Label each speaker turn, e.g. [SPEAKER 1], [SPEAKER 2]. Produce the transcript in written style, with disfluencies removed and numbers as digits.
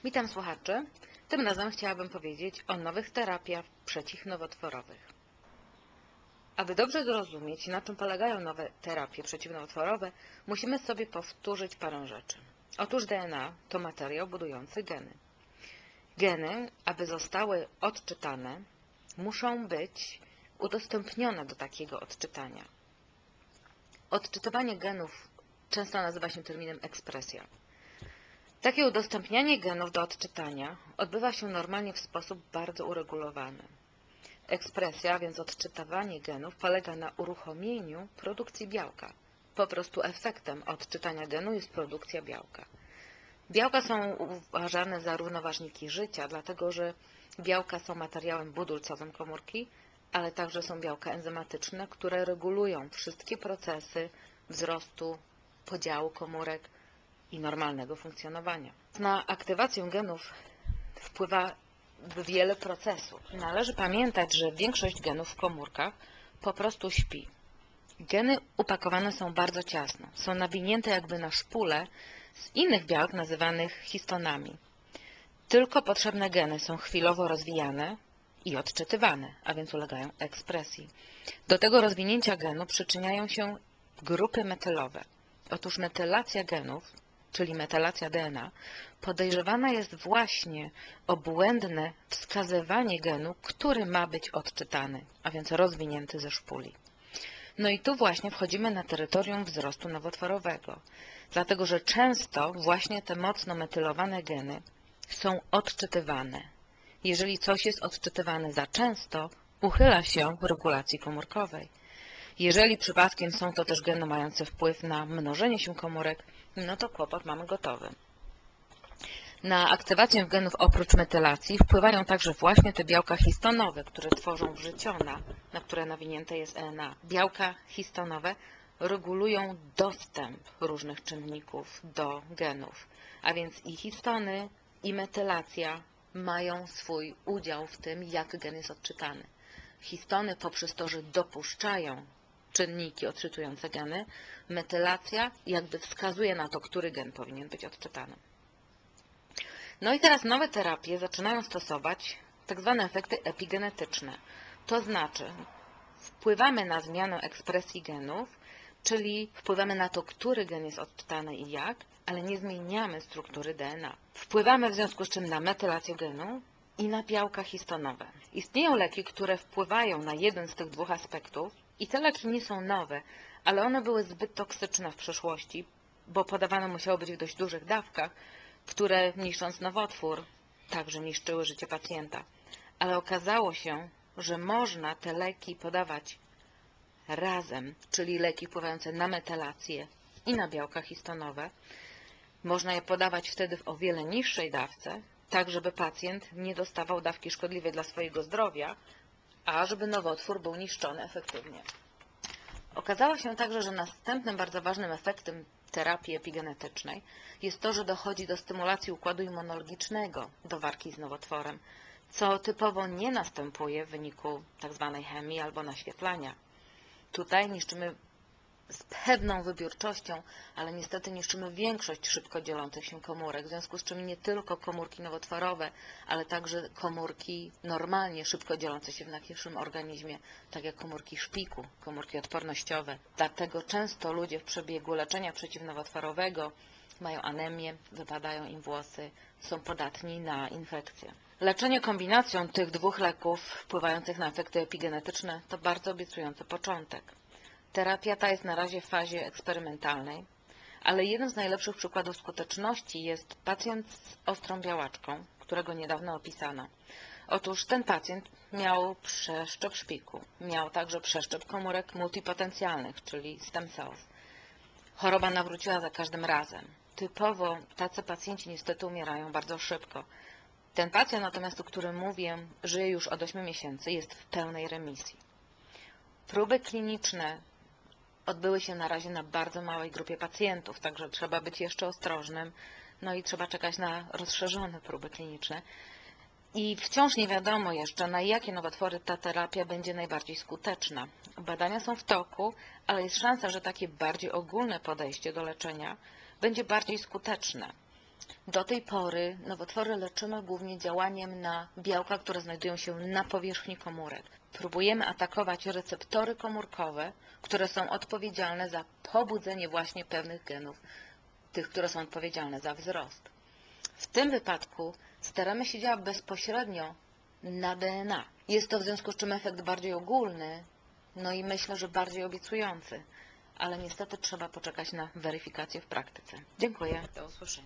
[SPEAKER 1] Witam słuchaczy. Tym razem chciałabym powiedzieć o nowych terapiach przeciwnowotworowych. Aby dobrze zrozumieć, na czym polegają nowe terapie przeciwnowotworowe, musimy sobie powtórzyć parę rzeczy. Otóż DNA to materiał budujący geny. Geny, aby zostały odczytane, muszą być udostępnione do takiego odczytania. Odczytywanie genów często nazywa się terminem ekspresja. Takie udostępnianie genów do odczytania odbywa się normalnie w sposób bardzo uregulowany. Ekspresja, więc odczytywanie genów, polega na uruchomieniu produkcji białka. Po prostu efektem odczytania genu jest produkcja białka. Białka są uważane za równoważniki życia, dlatego że białka są materiałem budulcowym komórki, ale także są białka enzymatyczne, które regulują wszystkie procesy wzrostu, podziału komórek i normalnego funkcjonowania. Na aktywację genów wpływa wiele procesów. Należy pamiętać, że większość genów w komórkach po prostu śpi. Geny upakowane są bardzo ciasno. Są nawinięte jakby na szpule z innych białek nazywanych histonami. Tylko potrzebne geny są chwilowo rozwijane i odczytywane, a więc ulegają ekspresji. Do tego rozwinięcia genu przyczyniają się grupy metylowe. Otóż metylacja genów, czyli metylacja DNA, podejrzewana jest właśnie o błędne wskazywanie genu, który ma być odczytany, a więc rozwinięty ze szpuli. No i tu właśnie wchodzimy na terytorium wzrostu nowotworowego, dlatego że często właśnie te mocno metylowane geny są odczytywane. Jeżeli coś jest odczytywane za często, uchyla się regulacji komórkowej. Jeżeli przypadkiem są to też geny mające wpływ na mnożenie się komórek, no to kłopot mamy gotowy. Na aktywację genów oprócz metylacji wpływają także właśnie te białka histonowe, które tworzą wrzeciona, na które nawinięte jest RNA. Białka histonowe regulują dostęp różnych czynników do genów, a więc i histony, i metylacja mają swój udział w tym, jak gen jest odczytany. Histony poprzez to, że dopuszczają czynniki odczytujące geny, metylacja jakby wskazuje na to, który gen powinien być odczytany. No i teraz nowe terapie zaczynają stosować tak zwane efekty epigenetyczne. To znaczy wpływamy na zmianę ekspresji genów, czyli wpływamy na to, który gen jest odczytany i jak, ale nie zmieniamy struktury DNA. Wpływamy w związku z czym na metylację genu i na białka histonowe. Istnieją leki, które wpływają na jeden z tych dwóch aspektów i te leki nie są nowe, ale one były zbyt toksyczne w przeszłości, bo podawane musiały być w dość dużych dawkach, które niszcząc nowotwór także niszczyły życie pacjenta. Ale okazało się, że można te leki podawać razem, czyli leki wpływające na metylację i na białka histonowe. Można je podawać wtedy w o wiele niższej dawce, tak żeby pacjent nie dostawał dawki szkodliwej dla swojego zdrowia, a żeby nowotwór był niszczony efektywnie. Okazało się także, że następnym bardzo ważnym efektem terapii epigenetycznej jest to, że dochodzi do stymulacji układu immunologicznego do walki z nowotworem, co typowo nie następuje w wyniku tzw. chemii albo naświetlania. Tutaj niszczymy z pewną wybiórczością, ale niestety niszczymy większość szybko dzielących się komórek, w związku z czym nie tylko komórki nowotworowe, ale także komórki normalnie szybko dzielące się w naszym organizmie, tak jak komórki szpiku, komórki odpornościowe. Dlatego często ludzie w przebiegu leczenia przeciwnowotworowego mają anemię, wypadają im włosy, są podatni na infekcje. Leczenie kombinacją tych dwóch leków wpływających na efekty epigenetyczne to bardzo obiecujący początek. Terapia ta jest na razie w fazie eksperymentalnej, ale jednym z najlepszych przykładów skuteczności jest pacjent z ostrą białaczką, którego niedawno opisano. Otóż ten pacjent miał przeszczep szpiku, miał także przeszczep komórek multipotencjalnych, czyli stem cells. Choroba nawróciła za każdym razem. Typowo tacy pacjenci niestety umierają bardzo szybko. Ten pacjent natomiast, o którym mówię, żyje już od 8 miesięcy, jest w pełnej remisji. Próby kliniczne odbyły się na razie na bardzo małej grupie pacjentów, także trzeba być jeszcze ostrożnym, no i trzeba czekać na rozszerzone próby kliniczne. I wciąż nie wiadomo jeszcze, na jakie nowotwory ta terapia będzie najbardziej skuteczna. Badania są w toku, ale jest szansa, że takie bardziej ogólne podejście do leczenia będzie bardziej skuteczne. Do tej pory nowotwory leczymy głównie działaniem na białka, które znajdują się na powierzchni komórek. Próbujemy atakować receptory komórkowe, które są odpowiedzialne za pobudzenie właśnie pewnych genów, tych, które są odpowiedzialne za wzrost. W tym wypadku staramy się działać bezpośrednio na DNA. Jest to w związku z czym efekt bardziej ogólny, no i myślę, że bardziej obiecujący, ale niestety trzeba poczekać na weryfikację w praktyce. Dziękuję. Do usłyszenia.